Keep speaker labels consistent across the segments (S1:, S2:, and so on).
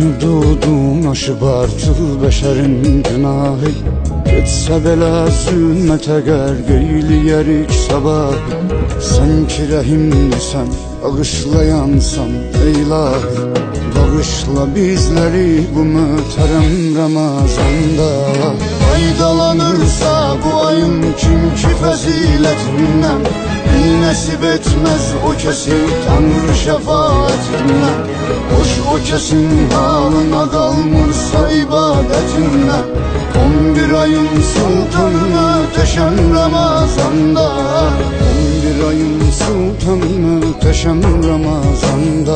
S1: Hududun aşıb artıq bəşərin günahı, getsə belə zülmətə qərq eyləyərik sabah. Sən ki rəhimlisən, bağışlayansan ey ilahi, bağışla bizləri bu möhtərəm Ramazanda. Faydalanırsa bu ayın kim ki fəzilətindən, nəsib etməz o kəsin Tanrı şəfaətindən. Boş o kəsin halına qalmırsa ibadətindən, 11 ayın sultanı möhtəşəm Ramazanda, 11 ayın sultanı möhtəşəm Ramazanda.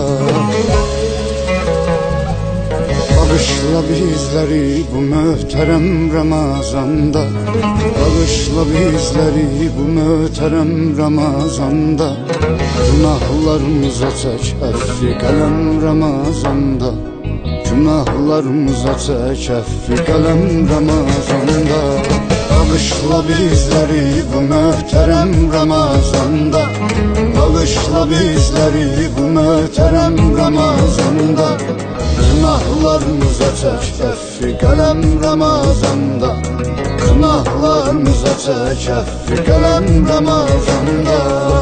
S1: Bağışla bizləri bu möhtərəm Ramazanda, bağışla bizləri bu möhtərəm Ramazanda. Günahlarımıza çək əffi qələm Ramazanda, günahlarımıza çək əffi qələm Ramazanda. Bağışla bizləri bu möhtərəm Ramazanda, bağışla bizləri bu möhtərəm Ramazanda. Günahlarımıza çək əffi qələm Ramazanda, günahlarımıza çək əffi qələm Ramazanda.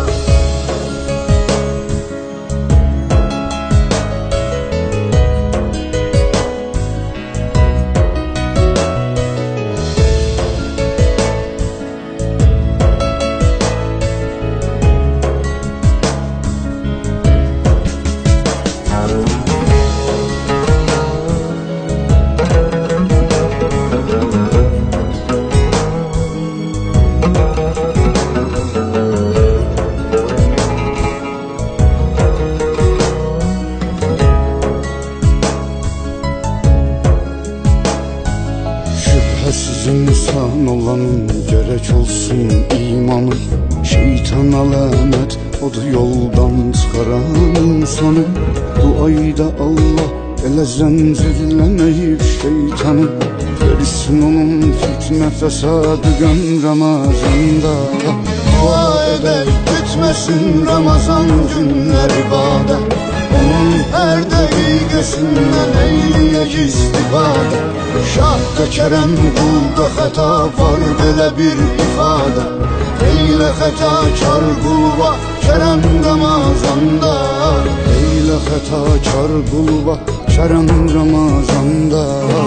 S1: Şübhəsiz insan olanın gerek olsun imanı, şeytan aləmət odur yoldan çıxaran insanı. Bu ayda Allah elə zəncirləməyib şeytanı, versin onun fitnə fəsadı qəm Ramazanda. Dua edək bitməsin Ramazan günləri badə, onun hər dəqiqəsindən eyləyək istifadə. Şahda kərəm qulda xəta var belə bir ifadə, eylə xətakar qulva kərəm Ramazanda, eylə xətakar qulva kərəm Ramazanda.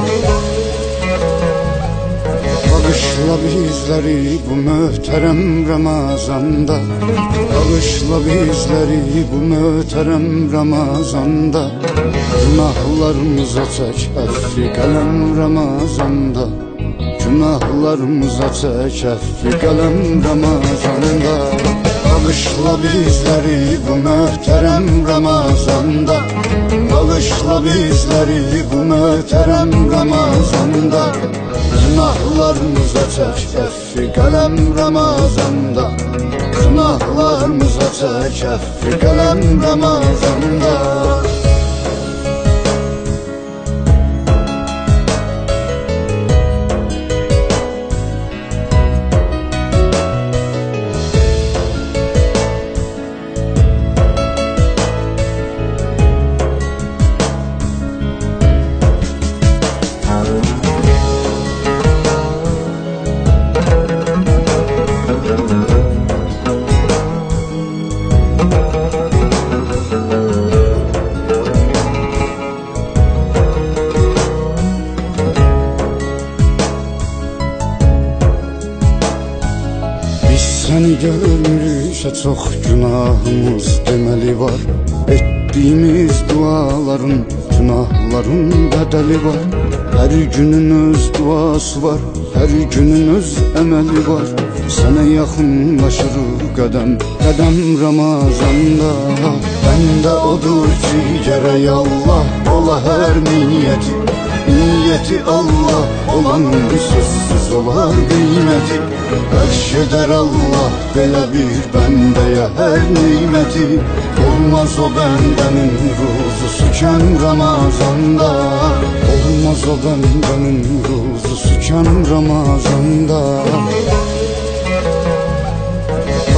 S1: Bağışla bizləri bu möhtərəm Ramazanda, bağışla bizləri bu möhtərəm Ramazanda. Günahlarımıza çək əffi qələm Ramazanda, günahlarımıza çək əffi qələm Ramazanda. Bağışla bizləri bu möhtərəm Ramazanda, bağışla bizləri bu möhtərəm Ramazanda. Günahlarımıza çək əffi qələm Ramazanda, günahlarımıza çək əffi qələm Ramazanda. Səni görmürüksə çox günahımız deməli var, etdiyimiz duaların, günahların bədəli var. Hər günün öz duası var, hər günün öz əməli var. Sənə yaxınlaşırıq qədəm qədəm Ramazanda. Bəndə odur ki gərək Allah ola hər niyyəti, niyyəti Allah olan sözsüz olar qiyməti. Bəxş edər Allah belə bir bəndəyə hər neyməti, olmaz o bəndənin ruzusu kən Ramazanda, olmaz o bəndənin ruzusu kən Ramazanda.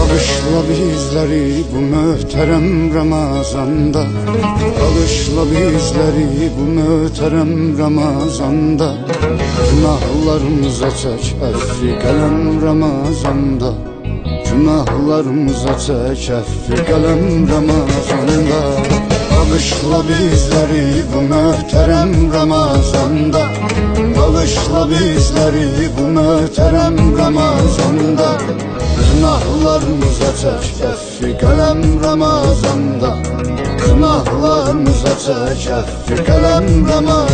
S1: Bağışla bizleri bu möhtərəm Ramazanda, bağışla bizleri bu möhtərəm Ramazanda. Günahlarımıza çək əfvi qələm Ramazanda, günahlarımıza çək əfvi qələm Ramazanda. Bağışla bizleri bu möhtərəm Ramazanda, bağışla bizleri bu möhtərəm Ramazanda. Günahlarımıza çək əfvi qələm Ramazanda, günahlarımıza çək əfvi qələm Ramazanda.